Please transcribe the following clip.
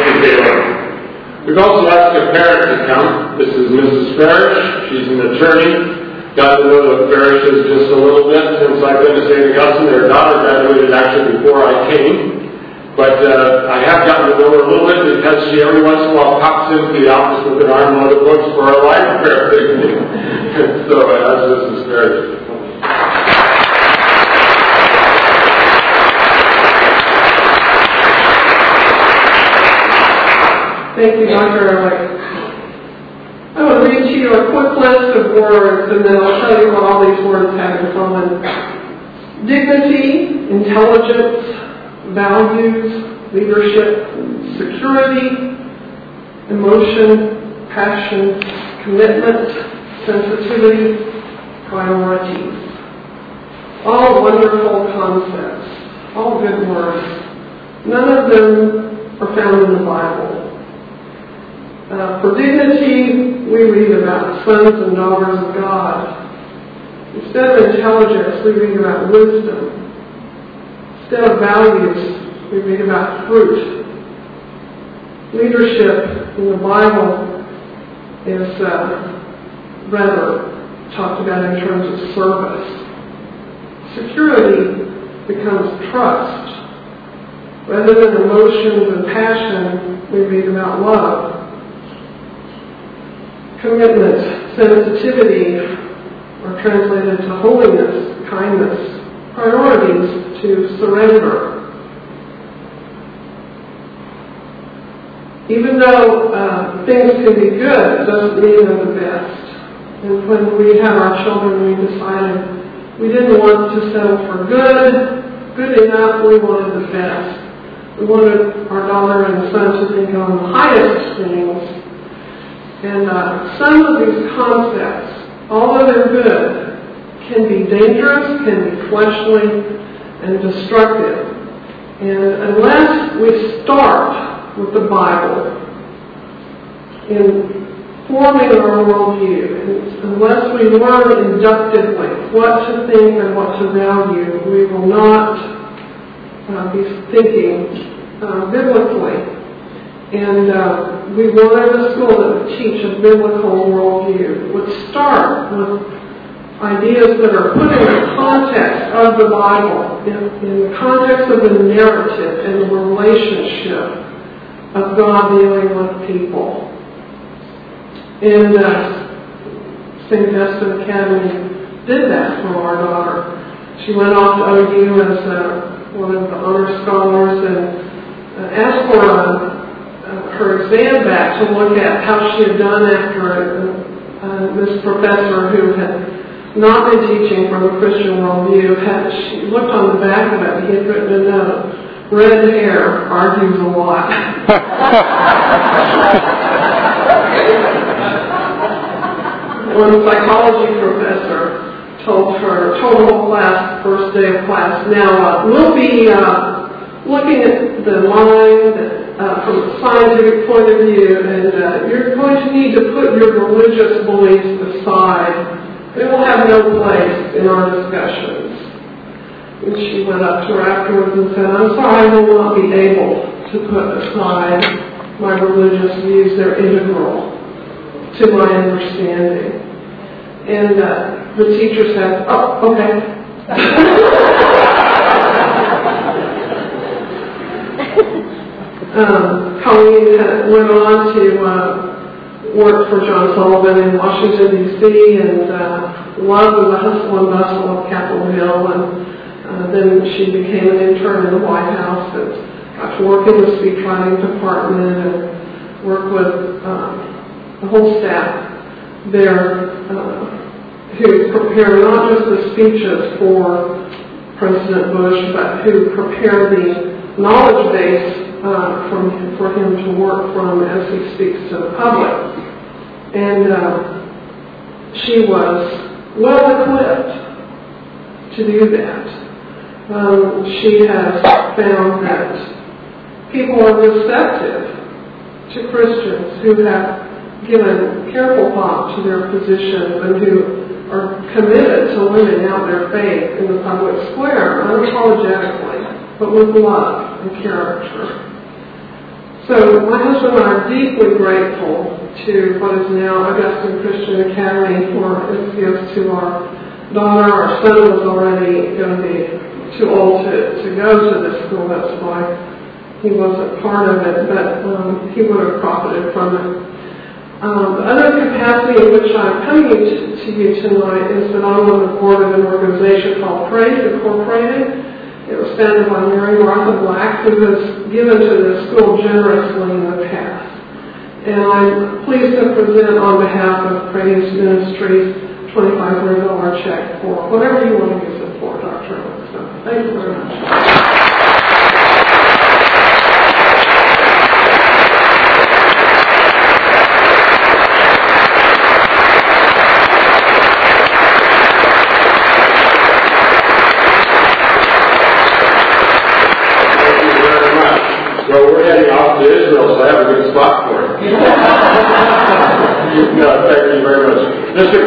Mr. Taylor. We've also asked a parent to come. This is Mrs. Parrish. She's an attorney. Got to know the Parrishes just a little bit since I've been to St. Augustine. Their daughter graduated actually before I came. But I have gotten to know her a little bit because she every once in a while pops into the office with an armload of books for our library picnic. So that's Mrs. Parrish. Thank you, Dr. Ehrlich. I will read to you a quick list of words, and then I'll tell you what all these words have in common. Dignity, intelligence, values, leadership, security, emotion, passion, commitment, sensitivity, priorities. All wonderful concepts, all good words. None of them are found in the Bible. For dignity, we read about sons and daughters of God. Instead of intelligence, we read about wisdom. Instead of values, we read about fruit. Leadership in the Bible is rather talked about in terms of service. Security becomes trust. Rather than emotions and passion, we read about love. Commitment, sensitivity are translated to holiness, kindness. Priorities to surrender. Even though things can be good, it doesn't mean they're the best. And when we had our children, we decided we didn't want to settle for good enough, we wanted the best. We wanted our daughter and son to think on the highest things. And some of these concepts, although they're good, can be dangerous, can be fleshly, and destructive. And unless we start with the Bible in forming our worldview, unless we learn inductively what to think and what to value, we will not be thinking biblically. And we wanted a school that would teach a biblical worldview, would start with ideas that are put in the context of the Bible, in the context of the narrative and the relationship of God dealing with people. And St. Augustine Academy did that for our daughter. She went off to OU as one of the honor scholars and asked for her exam back to look at how she had done after this professor who had not been teaching from a Christian worldview. She looked on the back of it, he had written a note, red hair argues a lot. One psychology professor told the whole class, first day of class, now we'll be looking at the line from a scientific point of view, and you're going to need to put your religious beliefs aside. They will have no place in our discussions. And she went up to her afterwards and said, I'm sorry, I will not be able to put aside my religious views. They're integral to my understanding. And the teacher said, oh, okay. Colleen went on to work for John Sullivan in Washington, D.C., and loved the hustle and bustle of Capitol Hill. And then she became an intern in the White House and got to work in the speechwriting department and work with the whole staff there who prepare not just the speeches for President Bush, but who prepare the knowledge base for him to work from as he speaks to the public. And she was well equipped to do that. She has found that people are receptive to Christians who have given careful thought to their positions and who are committed to living out their faith in the public square, unapologetically, but with love and character. So my husband and I are deeply grateful to what is now Augustine Christian Academy for its gifts to our daughter. Our son was already going to be too old to go to this school. That's why he wasn't part of it, but he would have profited from it. The other capacity in which I'm coming to you tonight is that I'm on the board of an organization called Praise Incorporated. It was founded by Mary Martha Black, who has given to the school generously in the past. And I'm pleased to present on behalf of Praise Ministries $2,500 check for whatever you want to use it for, Dr. Owens. So thank you very much. Well, we're heading off to Israel, so I have a good spot for it. No, thank you very much. Mr.